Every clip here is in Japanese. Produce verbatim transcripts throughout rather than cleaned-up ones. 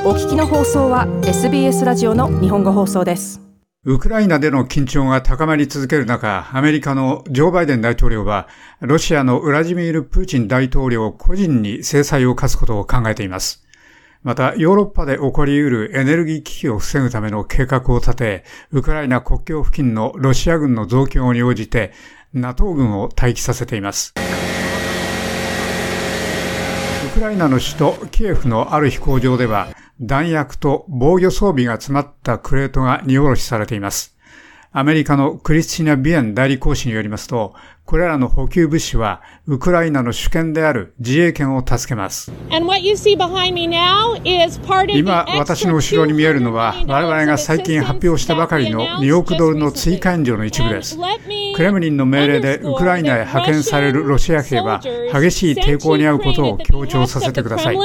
お聞きの放送は エスビーエス ラジオの日本語放送です。 ウクライナでの緊張が高まり続ける中、アメリカのジョー・バイデン大統領は、ロシアのウラジミール・プーチン大統領個人に制裁を科すことを考えています。また、ヨーロッパで起こり得るエネルギー危機を防ぐための計画を立て、ウクライナ国境付近のロシア軍の増強に応じて、NATO 軍を待機させています。ウクライナの首都キエフのある飛行場では、弾薬と防御装備が詰まったクレートが荷下ろしされています。アメリカのクリスティナ・ビエン代理公使によりますと、これらの補給物資はウクライナの主権である自衛権を助けます。今、私の後ろに見えるのは、我々が最近発表したばかりのにおくドルの追加援助の一部です。クレムリンの命令でウクライナへ派遣されるロシア兵は激しい抵抗に遭うことを強調させてください。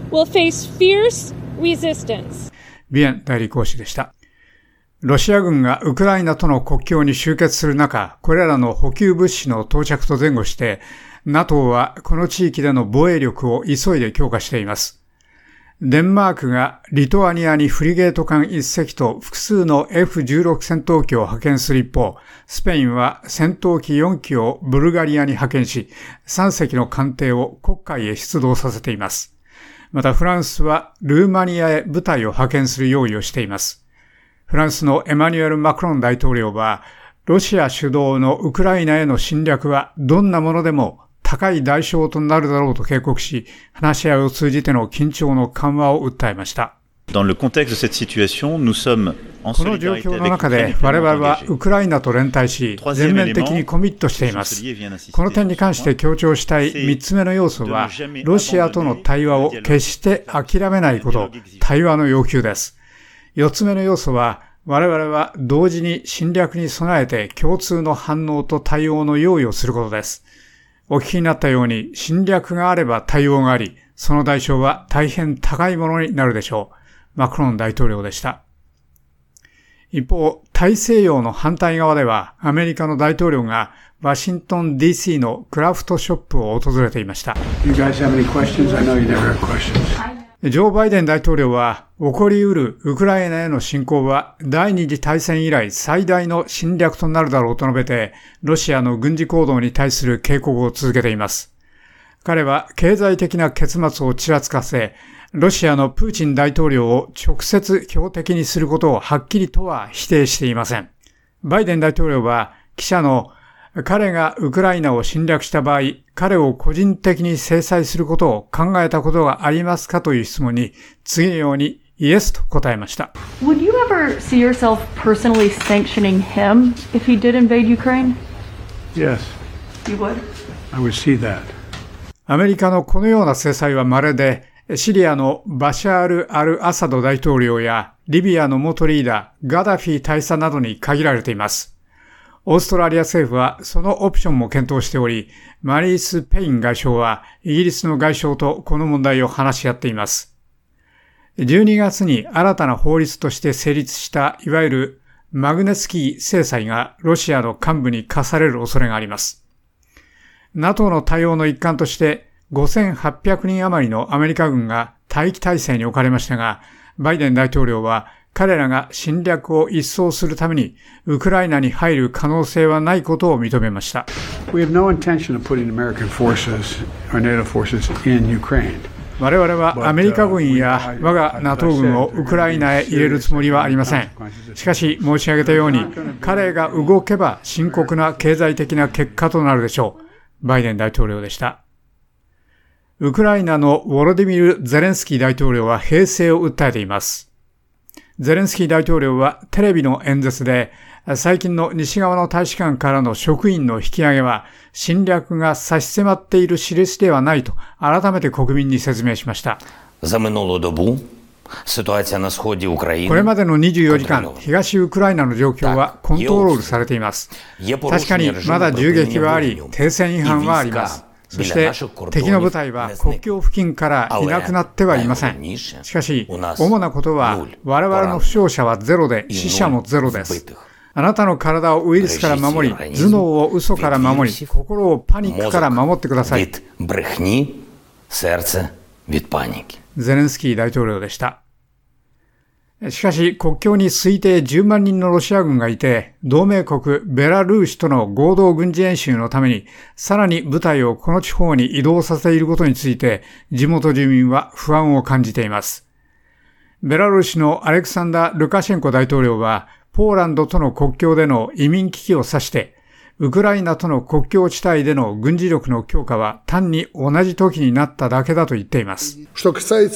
ビエン代理公使でした。ロシア軍がウクライナとの国境に集結する中、これらの補給物資の到着と前後して、NATO はこの地域での防衛力を急いで強化しています。デンマークがリトアニアにフリゲート艦いっせきと複数の エフじゅうろく 戦闘機を派遣する一方、スペインは戦闘機よんきをブルガリアに派遣し、さんせきの艦艇を黒海へ出動させています。またフランスはルーマニアへ部隊を派遣する用意をしています。フランスのエマニュエル・マクロン大統領は、ロシア主導のウクライナへの侵略はどんなものでも高い代償となるだろうと警告し、話し合いを通じての緊張の緩和を訴えました。この状況の中で我々はウクライナと連帯し、全面的にコミットしています。この点に関して強調したいみっつめの要素は、ロシアとの対話を決して諦めないこと、対話の要求です。よっつめの要素は、我々は同時に侵略に備えて共通の反応と対応の用意をすることです。お聞きになったように、侵略があれば対応があり、その代償は大変高いものになるでしょう。マクロン大統領でした。一方、大西洋の反対側では、アメリカの大統領がワシントン ディーシー のクラフトショップを訪れていました。You guys have any questions? I know you never have questions. ジョー・バイデン大統領は、起こりうるウクライナへの侵攻は第二次大戦以来最大の侵略となるだろうと述べて、ロシアの軍事行動に対する警告を続けています。彼は経済的な結末をちらつかせ、ロシアのプーチン大統領を直接標的にすることをはっきりとは否定していません。バイデン大統領は記者の彼がウクライナを侵略した場合、彼を個人的に制裁することを考えたことがありますかという質問に、次のようにイエスと答えました。 Would you ever see yourself personally sanctioning him if he did invade Ukraine? Yes. You would? I would see that. アメリカのこのような制裁は稀で、シリアのバシャール・アル・アサド大統領やリビアの元リーダー、ガダフィ大佐などに限られています。オーストラリア政府はそのオプションも検討しており、マリース・ペイン外相はイギリスの外相とこの問題を話し合っています。じゅうにがつに新たな法律として成立したいわゆるマグネツキー制裁がロシアの幹部に課される恐れがあります。NATO の対応の一環としてごせんはっぴゃくにん余りのアメリカ軍が待機態勢に置かれましたが、バイデン大統領は彼らが侵略を一掃するためにウクライナに入る可能性はないことを認めました。 We have no intention of putting American forces or NATO forces in Ukraine. 我々はアメリカ軍や我が NATO 軍をウクライナへ入れるつもりはありません。しかし申し上げたように、彼が動けば深刻な経済的な結果となるでしょう。バイデン大統領でした。ウクライナのウォロディミル・ゼレンスキー大統領は平静を訴えています。ゼレンスキー大統領はテレビの演説で、最近の西側の大使館からの職員の引き上げは侵略が差し迫っている印ではないと改めて国民に説明しました。これまでのにじゅうよじかん、東ウクライナの状況はコントロールされています。確かにまだ銃撃はあり、停戦違反はあります。そして敵の部隊は国境付近からいなくなってはいません。しかし、主なことは我々の負傷者はゼロで死者もゼロです。あなたの体をウイルスから守り、頭脳を嘘から守り、心をパニックから守ってください。ゼレンスキー大統領でした。 しかし国境に推定じゅうまんにんのロシア軍がいて、同盟国ベラルーシとの合同軍事演習のためにさらに部隊をこの地方に移動させていることについて地元住民は不安を感じています。ベラルーシのアレクサンダー・ルカシェンコ大統領はポーランドとの国境での移民危機を指して、ウクライナとの国境地帯での軍事力の強化は単に同じ時になっただけだと言っています。そ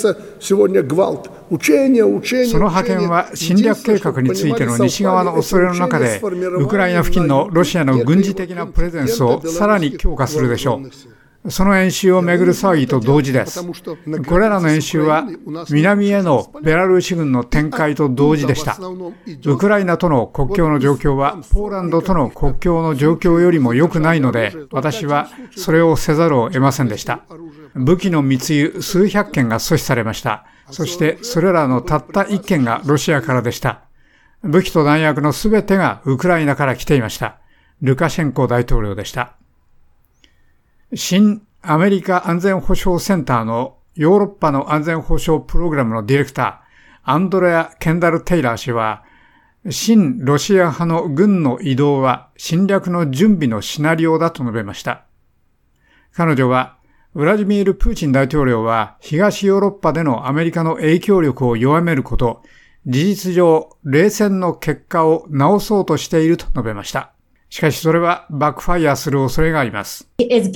の派遣は侵略計画についての西側の恐れの中で、ウクライナ付近のロシアの軍事的なプレゼンスをさらに強化するでしょう。その演習をめぐる騒ぎと同時です。これらの演習は南へのベラルーシ軍の展開と同時でした。ウクライナとの国境の状況はポーランドとの国境の状況よりも良くないので、私はそれをせざるを得ませんでした。武器の密輸数百件が阻止されました。そしてそれらのたった一件がロシアからでした。武器と弾薬のすべてがウクライナから来ていました。ルカシェンコ大統領でした。新アメリカ安全保障センターのヨーロッパの安全保障プログラムのディレクター、アンドレア・ケンダル・テイラー氏は、親ロシア派の軍の移動は侵略の準備のシナリオだと述べました。彼女は、ウラジミール・プーチン大統領は東ヨーロッパでのアメリカの影響力を弱めること、事実上冷戦の結果を直そうとしていると述べました。しかしそれはバックファイアする恐れがあります。プー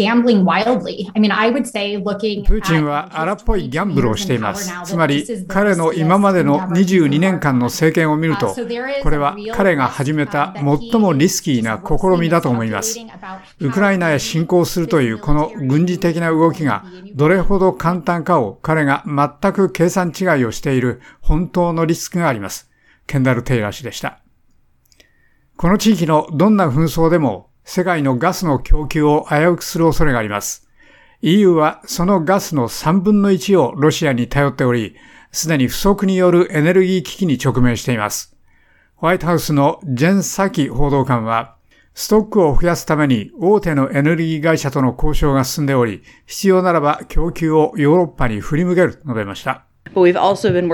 チンは荒っぽいギャンブルをしています。つまり彼の今までのにじゅうにねんかんの政権を見ると、これは彼が始めた最もリスキーな試みだと思います。ウクライナへ侵攻するというこの軍事的な動きがどれほど簡単かを彼が全く計算違いをしている本当のリスクがあります。ケンダル・テイラー氏でした。この地域のどんな紛争でも世界のガスの供給を危うくする恐れがあります。イーユー はそのガスのさんぶんのいちをロシアに頼っており、すでに不足によるエネルギー危機に直面しています。ホワイトハウスのジェン・サキ報道官は、ストックを増やすために大手のエネルギー会社との交渉が進んでおり、必要ならば供給をヨーロッパに振り向けると述べました。我々は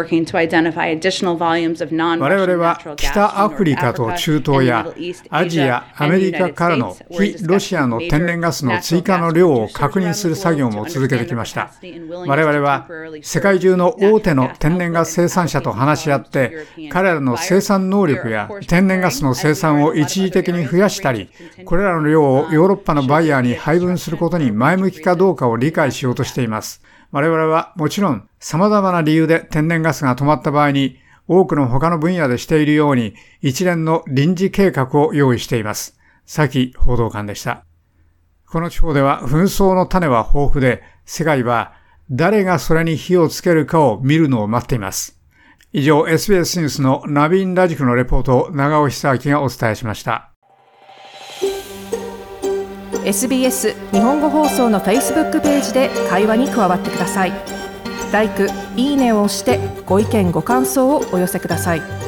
北アフリカと中東やアジア、アメリカからの非ロシアの天然ガスの追加の量を確認する作業も続けてきました。我々は世界中の大手の天然ガス生産者と話し合って、彼らの生産能力や天然ガスの生産を一時的に増やしたり、これらの量をヨーロッパのバイヤーに配分することに前向きかどうかを理解しようとしています。我々はもちろん様々な理由で天然ガスが止まった場合に多くの他の分野でしているように一連の臨時計画を用意しています。サキ報道官でした。この地方では紛争の種は豊富で世界は誰がそれに火をつけるかを見るのを待っています。以上 エスビーエス ニュースのナビン・ラジクのレポートを長尾久明がお伝えしました。 エスビーエス 日本語放送の Facebook ページで会話に加わってください。ライク、いいねを押してご意見ご感想をお寄せください。